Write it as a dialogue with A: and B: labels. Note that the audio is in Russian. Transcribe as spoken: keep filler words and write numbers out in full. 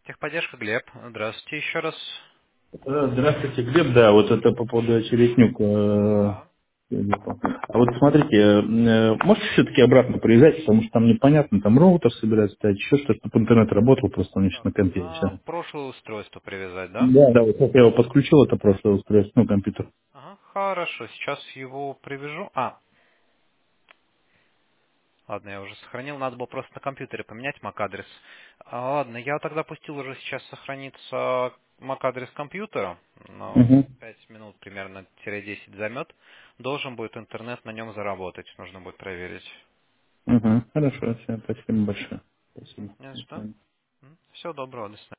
A: Техподдержка, Глеб. Здравствуйте еще раз.
B: Э, Здравствуйте, Глеб. Да, вот это по поводу Череснюк. э,
A: Да.
B: А вот смотрите, э, э, можете все-таки обратно приезжать, потому что там непонятно, там роутер собирается ставить, еще что-то, чтобы интернет работал, просто он еще
A: Так,
B: на компе
A: на
B: все.
A: прошлое устройство привязать, да?
B: Да, да, вот как я его подключил, это прошлое устройство, ну, компьютер.
A: Ага, хорошо. Сейчас его привяжу. А, ладно, я уже сохранил. Надо было просто на компьютере поменять MAC-адрес. А, ладно, я тогда пустил уже сейчас сохраниться MAC-адрес компьютера. Но
B: Угу,
A: пять минут примерно тире десять займет. Должен будет интернет на нем заработать. Нужно будет проверить.
B: угу. Хорошо, все, спасибо большое. Спасибо.
A: Не за
B: До
A: что.
B: свидания.
A: Всего доброго, до свидания.